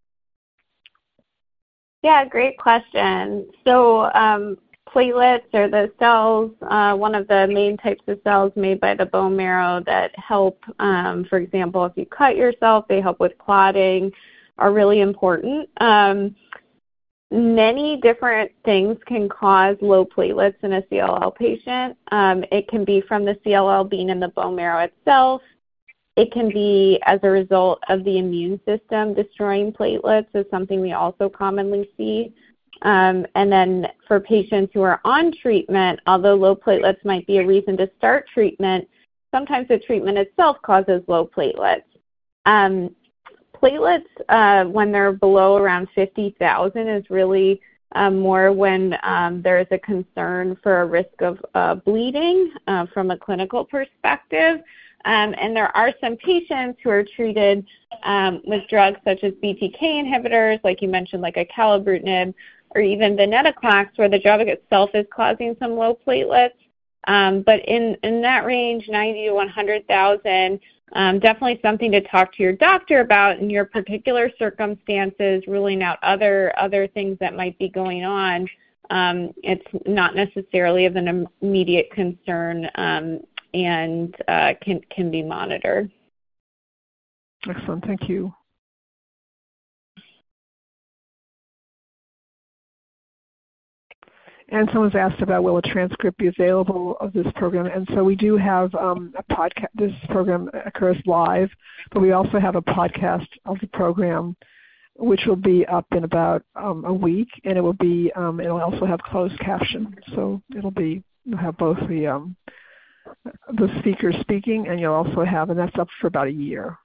Yeah, great question. So um, platelets are the cells, uh, one of the main types of cells made by the bone marrow that help, um, for example, if you cut yourself, they help with clotting, are really important. Um, many different things can cause low platelets in a C L L patient. Um, it can be from the C L L being in the bone marrow itself. It can be as a result of the immune system destroying platelets, is something we also commonly see. Um, and then for patients who are on treatment, although low platelets might be a reason to start treatment, sometimes the treatment itself causes low platelets. Um, platelets, uh, when they're below around fifty thousand, is really um, more when um, there is a concern for a risk of uh, bleeding uh, from a clinical perspective. Um, and there are some patients who are treated um, with drugs such as B T K inhibitors, like you mentioned, like acalabrutinib, or even venetoclax, where the drug itself is causing some low platelets. Um, but in, in that range, ninety to one hundred thousand, um, definitely something to talk to your doctor about in your particular circumstances, ruling out other other things that might be going on. Um, it's not necessarily of an immediate concern um, and uh, can can be monitored. Excellent. Thank you. And someone's asked about will a transcript be available of this program, and so we do have um, a podcast. This program occurs live, but we also have a podcast of the program, which will be up in about um, a week, and it will be um, it'll also have closed caption, so it'll be you'll have both the um, the speakers speaking, and you'll also have, and that's up for about a year.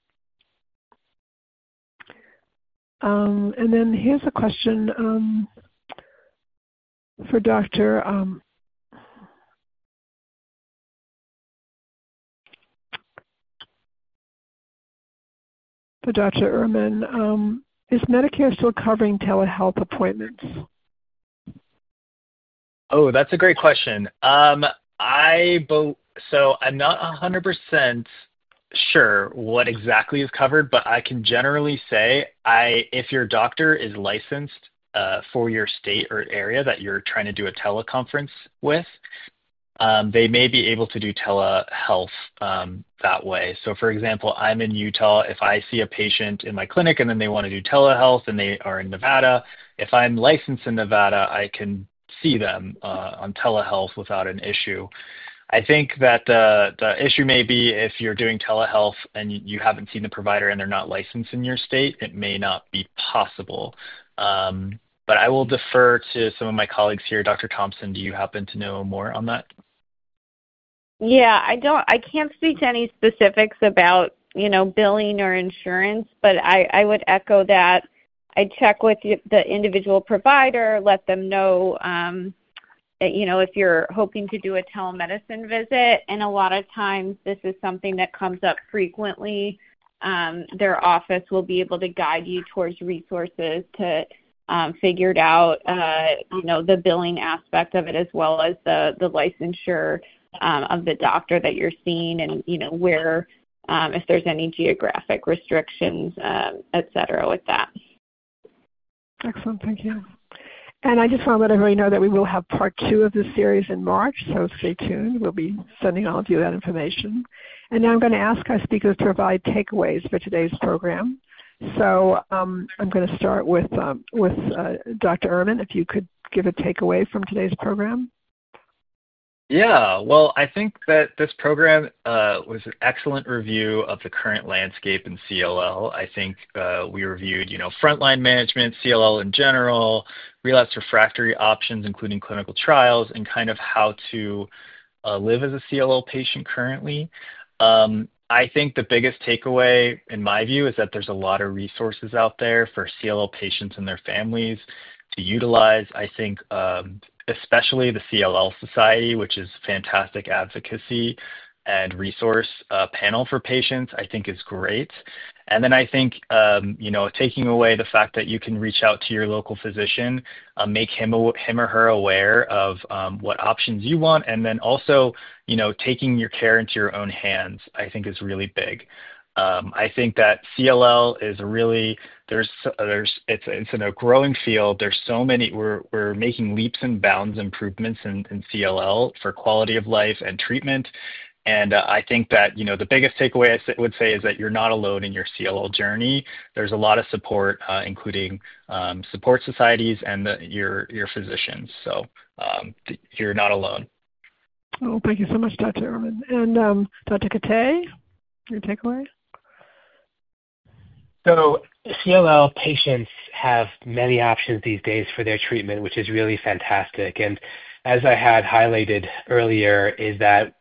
Um, and then here's a question. Um, For Doctor Um, for Doctor Ehrman, um, is Medicare still covering telehealth appointments? Oh, that's a great question. Um, I bo- so I'm not one hundred percent sure what exactly is covered, but I can generally say I if your doctor is licensed Uh, for your state or area that you're trying to do a teleconference with, um, they may be able to do telehealth um, that way. So for example, I'm in Utah. If I see a patient in my clinic and then they want to do telehealth and they are in Nevada, if I'm licensed in Nevada, I can see them uh, on telehealth without an issue. I think that the, the issue may be if you're doing telehealth and you, you haven't seen the provider and they're not licensed in your state, it may not be possible. Um, but I will defer to some of my colleagues here. Doctor Thompson, do you happen to know more on that? Yeah, I don't. I can't speak to any specifics about you know billing or insurance, but I, I would echo that. I check with the individual provider, let them know. Um, that, you know, if you're hoping to do a telemedicine visit, and a lot of times this is something that comes up frequently. Um, their office will be able to guide you towards resources to um, figure it out, uh, you know, the billing aspect of it as well as the, the licensure um, of the doctor that you're seeing and, you know, where, um, if there's any geographic restrictions, um, et cetera with that. Excellent. Thank you. And I just want to let everybody know that we will have part two of this series in March, so stay tuned. We'll be sending all of you that information. And now I'm going to ask our speakers to provide takeaways for today's program. So um, I'm going to start with, um, with uh, Doctor Ehrman, if you could give a takeaway from today's program. Yeah, well, I think that this program uh, was an excellent review of the current landscape in C L L. I think uh, we reviewed, you know, frontline management, C L L in general, relapse refractory options, including clinical trials, and kind of how to uh, live as a C L L patient currently. Um, I think the biggest takeaway, in my view, is that there's a lot of resources out there for C L L patients and their families to utilize. I think um, especially the C L L Society, which is fantastic advocacy and resource uh, panel for patients, I think is great. And then I think, um, you know, taking away the fact that you can reach out to your local physician, uh, make him, him or her aware of um, what options you want, and then also, you know, taking your care into your own hands, I think is really big. Um, I think that C L L is a really, there's, there's, it's, it's in a growing field. There's so many, we're, we're making leaps and bounds improvements in, in C L L for quality of life and treatment. And uh, I think that, you know, the biggest takeaway I would say is that you're not alone in your C L L journey. There's a lot of support, uh, including um, support societies and the, your, your physicians. So um, you're not alone. Oh, thank you so much, Doctor Ehrman. And um, Doctor Kate, your takeaway? So C L L patients have many options these days for their treatment, which is really fantastic. And as I had highlighted earlier, is that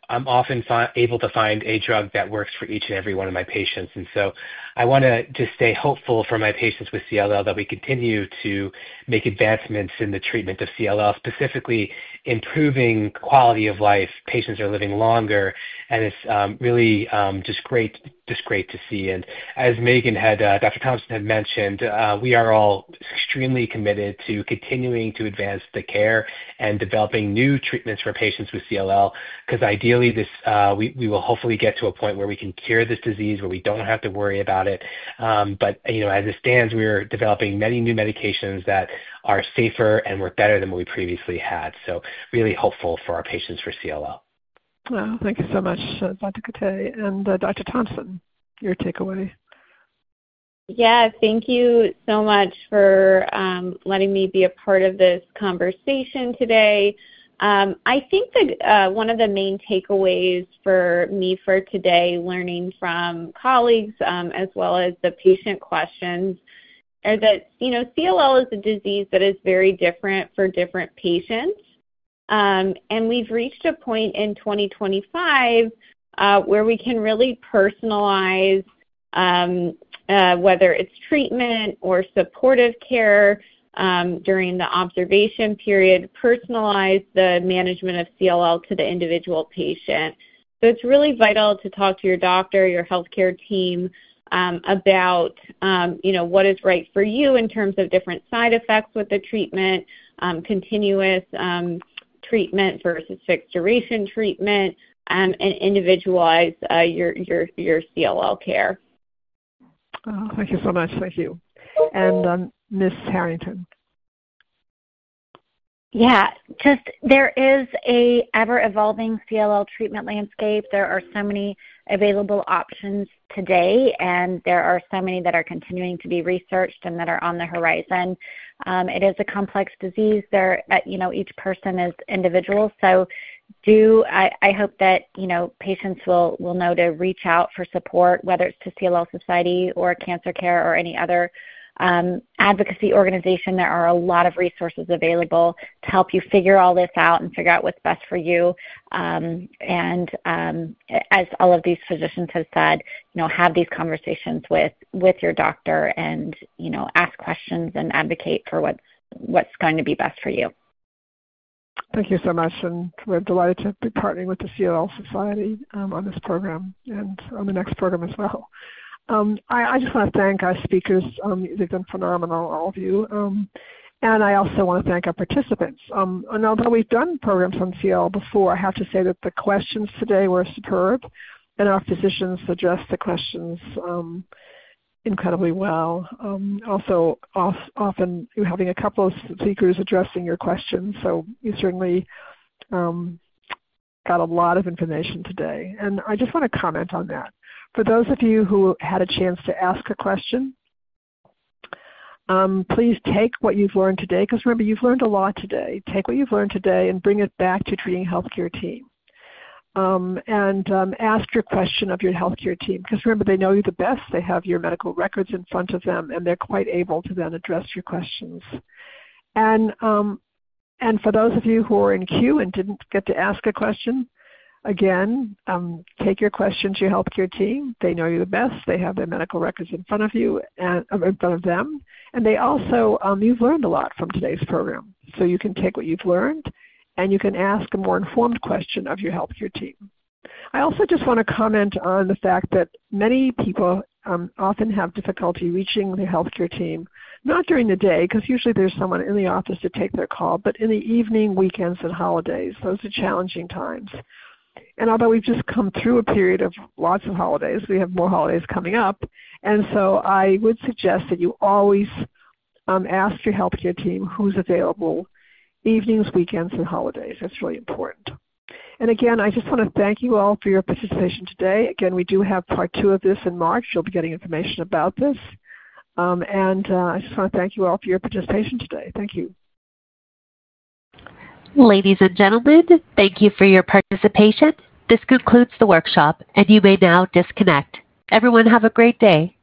I'm often fi- able to find a drug that works for each and every one of my patients. And so I want to just stay hopeful for my patients with C L L that we continue to make advancements in the treatment of C L L, specifically improving quality of life. Patients are living longer, and it's um, really um, just great, just great to see. And as Megan had, uh, Doctor Thompson had mentioned, uh, we are all extremely committed to continuing to advance the care and developing new treatments for patients with C L L, because ideally this uh, we, we will hopefully get to a point where we can cure this disease, where we don't have to worry about it. Um, but you know, as it stands, we're developing many new medications that are safer and work better than what we previously had. So really hopeful for our patients for C L L. Well, thank you so much, uh, Doctor Cote. And uh, Doctor Thompson, your takeaway. Yeah, thank you so much for um, letting me be a part of this conversation today. Um, I think that uh, one of the main takeaways for me for today, learning from colleagues um, as well as the patient questions, are that, you know, C L L is a disease that is very different for different patients. Um, and we've reached a point in twenty twenty-five uh, where we can really personalize um, uh, whether it's treatment or supportive care um, during the observation period, personalize the management of C L L to the individual patient. So it's really vital to talk to your doctor, your healthcare team um, about, um, you know, what is right for you in terms of different side effects with the treatment, um, continuous um, treatment versus fixed duration treatment, um, and individualize uh, your, your, your C L L care. Oh, thank you so much. Thank you. And um, Miz Harrington. Yeah, just there is a ever-evolving C L L treatment landscape. There are so many available options today, and there are so many that are continuing to be researched and that are on the horizon. Um, it is a complex disease. There, you know, each person is individual. So, do I, I hope that you know patients will will know to reach out for support, whether it's to C L L Society or Cancer Care or any other Um, advocacy organization. There are a lot of resources available to help you figure all this out and figure out what's best for you. Um, and um, as all of these physicians have said, you know, have these conversations with with your doctor, and you know, ask questions and advocate for what's what's going to be best for you. Thank you so much, and we're delighted to be partnering with the C L L Society um, on this program and on the next program as well. Um, I, I just want to thank our speakers. Um, they've been phenomenal, all of you. Um, and I also want to thank our participants. Um, and although we've done programs on C L L before, I have to say that the questions today were superb, and our physicians addressed the questions um, incredibly well. Um, also, off, often you're having a couple of speakers addressing your questions, so you certainly um, got a lot of information today. And I just want to comment on that. For those of you who had a chance to ask a question, um, please take what you've learned today, because remember, you've learned a lot today. Take what you've learned today and bring it back to your treating healthcare team. Um, and um, ask your question of your healthcare team, because remember, they know you the best. They have your medical records in front of them, and they're quite able to then address your questions. And, um, and for those of you who are in queue and didn't get to ask a question, again, um, take your question to your healthcare team. They know you the best. They have their medical records in front of you and uh, in front of them. And they also, um, you've learned a lot from today's program. So you can take what you've learned and you can ask a more informed question of your healthcare team. I also just want to comment on the fact that many people um, often have difficulty reaching their healthcare team, not during the day, because usually there's someone in the office to take their call, but in the evening, weekends, and holidays. Those are challenging times. And although we've just come through a period of lots of holidays, we have more holidays coming up. And so I would suggest that you always um, ask your healthcare team who's available evenings, weekends, and holidays. That's really important. And again, I just want to thank you all for your participation today. Again, we do have part two of this in March. You'll be getting information about this. Um, and uh, I just want to thank you all for your participation today. Thank you. Ladies and gentlemen, thank you for your participation. This concludes the workshop, and you may now disconnect. Everyone have a great day.